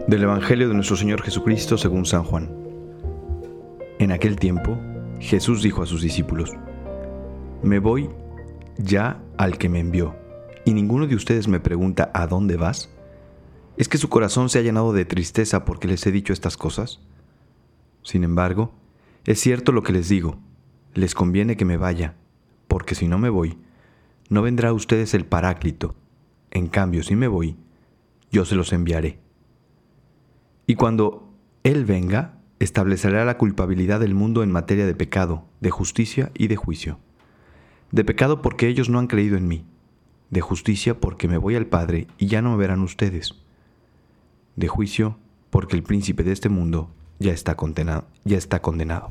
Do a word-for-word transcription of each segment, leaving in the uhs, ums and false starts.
Del Evangelio de nuestro Señor Jesucristo según San Juan. En aquel tiempo, Jesús dijo a sus discípulos: Me voy ya al que me envió, y ninguno de ustedes me pregunta ¿a dónde vas? ¿Es que su corazón se ha llenado de tristeza porque les he dicho estas cosas? Sin embargo, es cierto lo que les digo, les conviene que me vaya, porque si no me voy, no vendrá a ustedes el Paráclito. En cambio, si me voy, yo se los enviaré. Y cuando Él venga, establecerá la culpabilidad del mundo en materia de pecado, de justicia y de juicio. De pecado porque ellos no han creído en mí. De justicia porque me voy al Padre y ya no me verán ustedes. De juicio porque el príncipe de este mundo ya está condenado. Ya está condenado.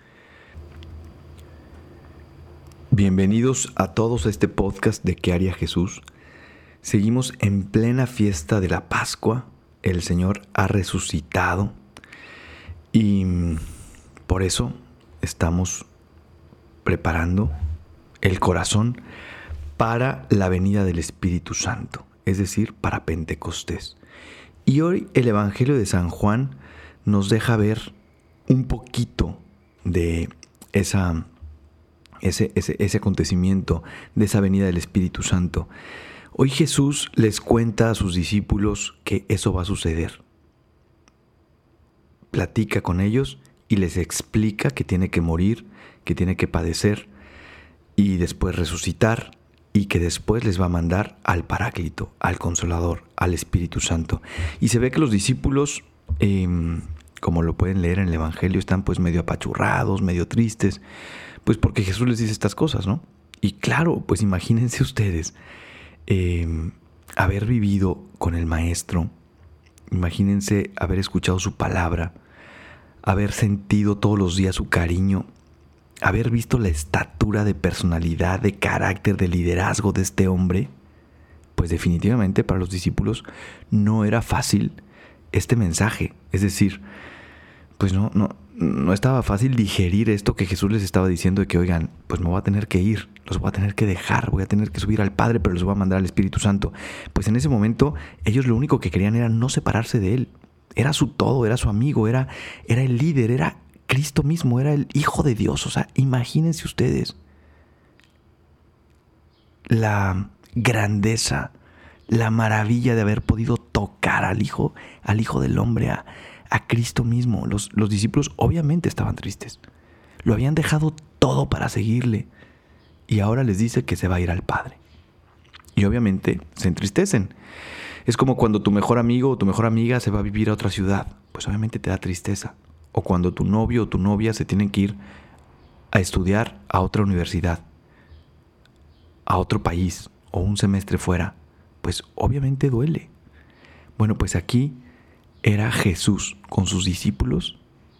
Bienvenidos a todos a este podcast de ¿Qué haría Jesús? Seguimos en plena fiesta de la Pascua. El Señor ha resucitado y por eso estamos preparando el corazón para la venida del Espíritu Santo, es decir, para Pentecostés. Y hoy el Evangelio de San Juan nos deja ver un poquito de esa, ese, ese, ese acontecimiento, de esa venida del Espíritu Santo. Hoy Jesús les cuenta a sus discípulos que eso va a suceder. Platica con ellos y les explica que tiene que morir, que tiene que padecer y después resucitar, y que después les va a mandar al Paráclito, al Consolador, al Espíritu Santo. Y se ve que los discípulos, eh, como lo pueden leer en el Evangelio, están pues medio apachurrados, medio tristes, pues porque Jesús les dice estas cosas, ¿no? Y claro, pues imagínense ustedes, Eh, haber vivido con el Maestro, imagínense haber escuchado su palabra, haber sentido todos los días su cariño, haber visto la estatura de personalidad, de carácter, de liderazgo de este hombre. Pues definitivamente para los discípulos no era fácil este mensaje, es decir, pues no, no, no estaba fácil digerir esto que Jesús les estaba diciendo de que, oigan, pues me voy a tener que ir, los voy a tener que dejar, voy a tener que subir al Padre, pero los voy a mandar al Espíritu Santo. Pues en ese momento ellos lo único que querían era no separarse de Él. Era su todo, era su amigo, era, era el líder, era Cristo mismo, era el Hijo de Dios. O sea, imagínense ustedes la grandeza, la maravilla de haber podido tocar al Hijo, al Hijo del Hombre, a a Cristo mismo. Los, los discípulos obviamente estaban tristes. Lo habían dejado todo para seguirle. Y ahora les dice que se va a ir al Padre. Y obviamente se entristecen. Es como cuando tu mejor amigo o tu mejor amiga se va a vivir a otra ciudad. Pues obviamente te da tristeza. O cuando tu novio o tu novia se tienen que ir a estudiar a otra universidad, a otro país o un semestre fuera. Pues obviamente duele. Bueno, pues aquí era Jesús con sus discípulos,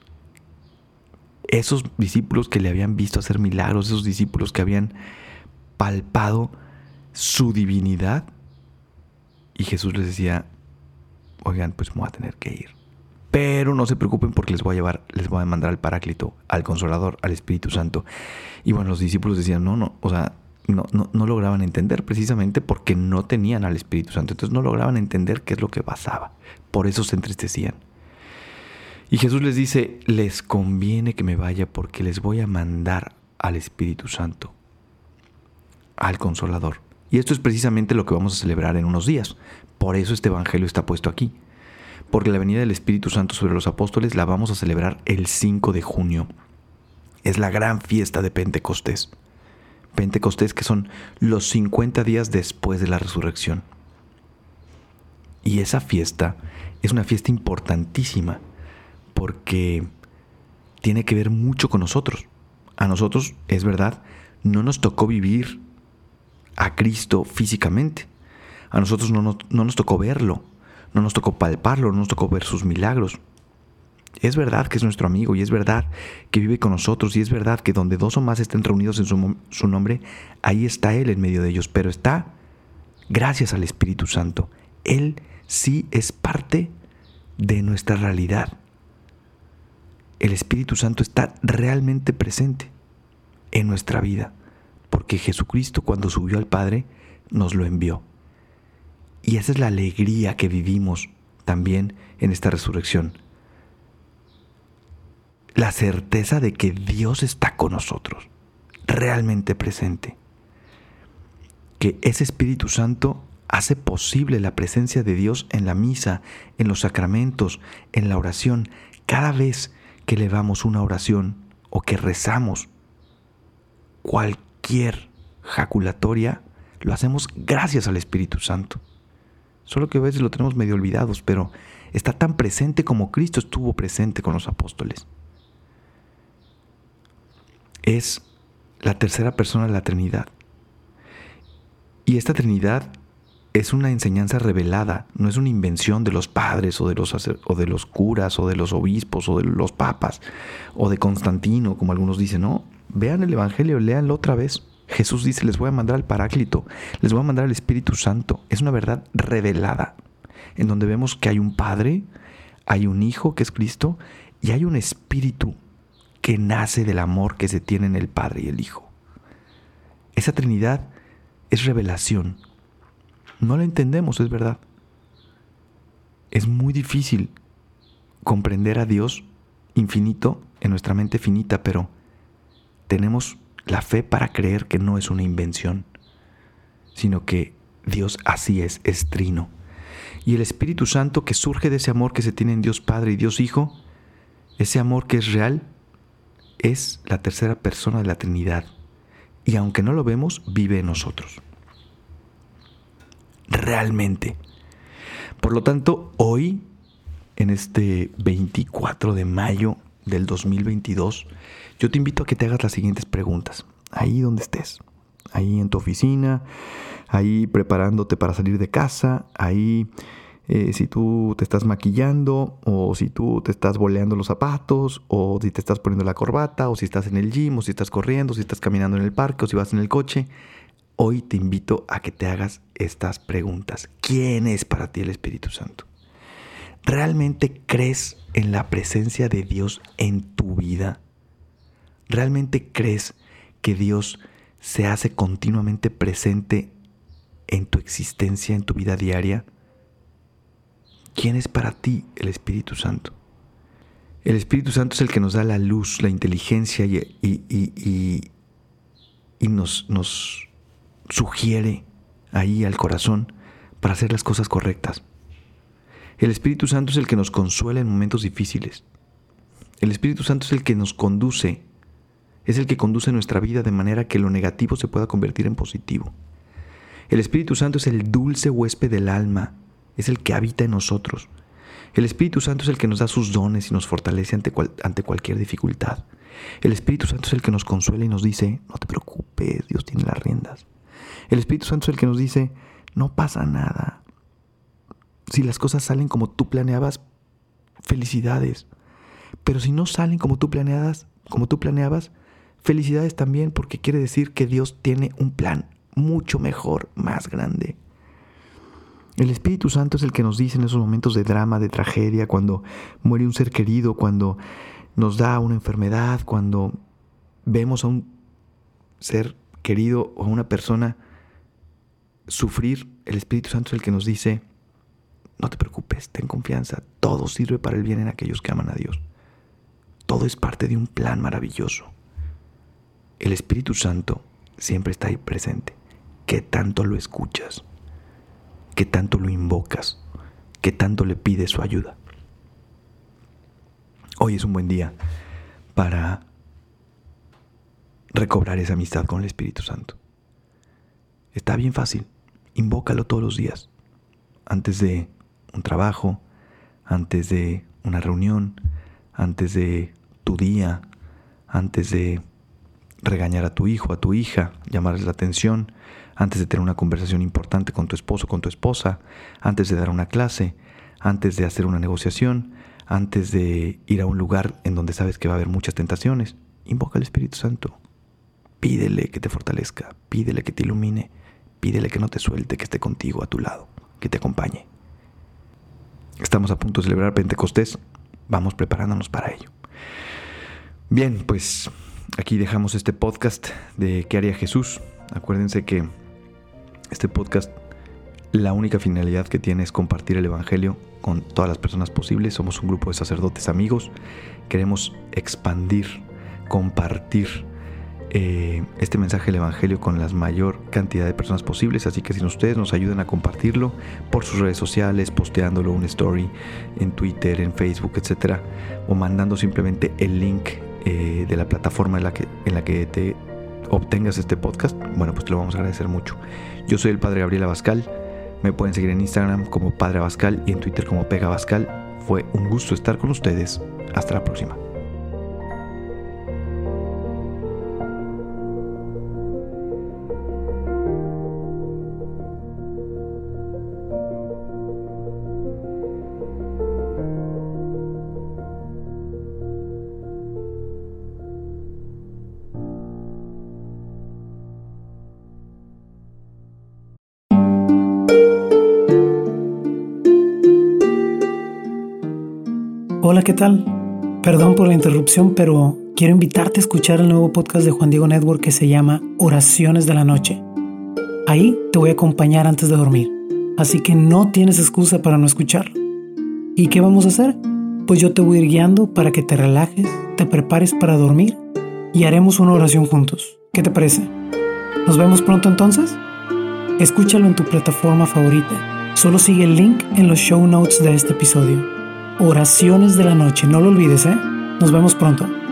esos discípulos que le habían visto hacer milagros, esos discípulos que habían palpado su divinidad, y Jesús les decía: oigan, pues me voy a tener que ir, pero no se preocupen porque les voy a llevar, les voy a mandar al Paráclito, al Consolador, al Espíritu Santo. Y bueno, los discípulos decían, no, no, o sea, no, no, no lograban entender, precisamente porque no tenían al Espíritu Santo. Entonces no lograban entender qué es lo que pasaba. Por eso se entristecían. Y Jesús les dice: les conviene que me vaya porque les voy a mandar al Espíritu Santo, al Consolador. Y esto es precisamente lo que vamos a celebrar en unos días. Por eso este Evangelio está puesto aquí. Porque la venida del Espíritu Santo sobre los apóstoles la vamos a celebrar el cinco de junio. Es la gran fiesta de Pentecostés. Pentecostés, que son los cincuenta días después de la resurrección. Y esa fiesta es una fiesta importantísima porque tiene que ver mucho con nosotros. A nosotros, es verdad, no nos tocó vivir a Cristo físicamente. A nosotros no nos, no nos tocó verlo, no nos tocó palparlo, no nos tocó ver sus milagros. Es verdad que es nuestro amigo y es verdad que vive con nosotros y es verdad que donde dos o más estén reunidos en su, su nombre, ahí está Él en medio de ellos, pero está gracias al Espíritu Santo. Él sí es parte de nuestra realidad. El Espíritu Santo está realmente presente en nuestra vida, porque Jesucristo, cuando subió al Padre, nos lo envió. Y esa es la alegría que vivimos también en esta resurrección. La certeza de que Dios está con nosotros, realmente presente. Que ese Espíritu Santo hace posible la presencia de Dios en la misa, en los sacramentos, en la oración. Cada vez que elevamos una oración o que rezamos cualquier jaculatoria, lo hacemos gracias al Espíritu Santo. Solo que a veces lo tenemos medio olvidados, pero está tan presente como Cristo estuvo presente con los apóstoles. Es la tercera persona de la Trinidad. Y esta Trinidad es una enseñanza revelada, no es una invención de los padres o de los, o de los curas o de los obispos o de los papas o de Constantino, como algunos dicen. No, vean el Evangelio, léanlo otra vez. Jesús dice, les voy a mandar al Paráclito, les voy a mandar al Espíritu Santo. Es una verdad revelada, en donde vemos que hay un Padre, hay un Hijo que es Cristo y hay un Espíritu que nace del amor que se tiene en el Padre y el Hijo. Esa Trinidad es revelación. No la entendemos, es verdad. Es muy difícil comprender a Dios infinito en nuestra mente finita, pero tenemos la fe para creer que no es una invención, sino que Dios así es, es trino. Y el Espíritu Santo que surge de ese amor que se tiene en Dios Padre y Dios Hijo, ese amor que es real, es la tercera persona de la Trinidad. Y aunque no lo vemos, vive en nosotros. Realmente. Por lo tanto, hoy, en este veinticuatro de mayo del dos mil veintidós, yo te invito a que te hagas las siguientes preguntas. Ahí donde estés. Ahí en tu oficina, ahí preparándote para salir de casa, ahí eh, si tú te estás maquillando, o si tú te estás boleando los zapatos, o si te estás poniendo la corbata, o si estás en el gym, o si estás corriendo, o si estás caminando en el parque, o si vas en el coche. Hoy te invito a que te hagas estas preguntas. ¿Quién es para ti el Espíritu Santo? ¿Realmente crees en la presencia de Dios en tu vida? ¿Realmente crees que Dios se hace continuamente presente en tu existencia, en tu vida diaria? ¿Quién es para ti el Espíritu Santo? El Espíritu Santo es el que nos da la luz, la inteligencia y, y, y, y, y nos... nos sugiere ahí al corazón para hacer las cosas correctas. El Espíritu Santo es el que nos consuela en momentos difíciles. El Espíritu Santo es el que nos conduce, es el que conduce nuestra vida de manera que lo negativo se pueda convertir en positivo. El Espíritu Santo es el dulce huésped del alma, es el que habita en nosotros. El Espíritu Santo es el que nos da sus dones y nos fortalece ante, cual, ante cualquier dificultad. El Espíritu Santo es el que nos consuela y nos dice, no te preocupes, Dios tiene las riendas. El Espíritu Santo es el que nos dice, no pasa nada. Si las cosas salen como tú planeabas, felicidades. Pero si no salen como tú planeabas, como tú planeabas, felicidades también, porque quiere decir que Dios tiene un plan mucho mejor, más grande. El Espíritu Santo es el que nos dice en esos momentos de drama, de tragedia, cuando muere un ser querido, cuando nos da una enfermedad, cuando vemos a un ser querido o a una persona sufrir. El Espíritu Santo es el que nos dice, no te preocupes, ten confianza, todo sirve para el bien en aquellos que aman a Dios. Todo es parte de un plan maravilloso. El Espíritu Santo siempre está ahí presente. ¿Qué tanto lo escuchas? ¿Qué tanto lo invocas? ¿Qué tanto le pides su ayuda? Hoy es un buen día para recobrar esa amistad con el Espíritu Santo. Está bien fácil. Invócalo todos los días. Antes de un trabajo, antes de una reunión, antes de tu día, antes de regañar a tu hijo, a tu hija, llamarles la atención, antes de tener una conversación importante con tu esposo, con tu esposa, antes de dar una clase, antes de hacer una negociación, antes de ir a un lugar en donde sabes que va a haber muchas tentaciones. Invoca al Espíritu Santo. Pídele que te fortalezca, pídele que te ilumine, pídele que no te suelte, que esté contigo a tu lado, que te acompañe. Estamos a punto de celebrar Pentecostés, vamos preparándonos para ello. Bien, pues aquí dejamos este podcast de ¿Qué haría Jesús? Acuérdense que este podcast La única finalidad que tiene es compartir el Evangelio con todas las personas posibles. Somos un grupo de sacerdotes amigos. Queremos expandir, compartir eh, este mensaje del Evangelio con la mayor cantidad de personas posibles. Así que si ustedes nos ayudan a compartirlo por sus redes sociales, posteándolo en una story en Twitter, en Facebook, etcétera, o mandando simplemente el link eh, de la plataforma en la que, en la que te obtengas este podcast, bueno, pues te lo vamos a agradecer mucho. Yo soy el Padre Gabriel Abascal. Me pueden seguir en Instagram como Padre Abascal y en Twitter como Pega Abascal. Fue un gusto estar con ustedes. Hasta la próxima. Hola, ¿qué tal? Perdón por la interrupción, pero quiero invitarte a escuchar el nuevo podcast de Juan Diego Network que se llama Oraciones de la Noche. Ahí te voy a acompañar antes de dormir, así que no tienes excusa para no escucharlo. ¿Y qué vamos a hacer? Pues yo te voy a ir guiando para que te relajes, te prepares para dormir y haremos una oración juntos. ¿Qué te parece? ¿Nos vemos pronto entonces? Escúchalo en tu plataforma favorita. Solo sigue el link en los show notes de este episodio. Oraciones de la Noche, no lo olvides, ¿eh? Nos vemos pronto.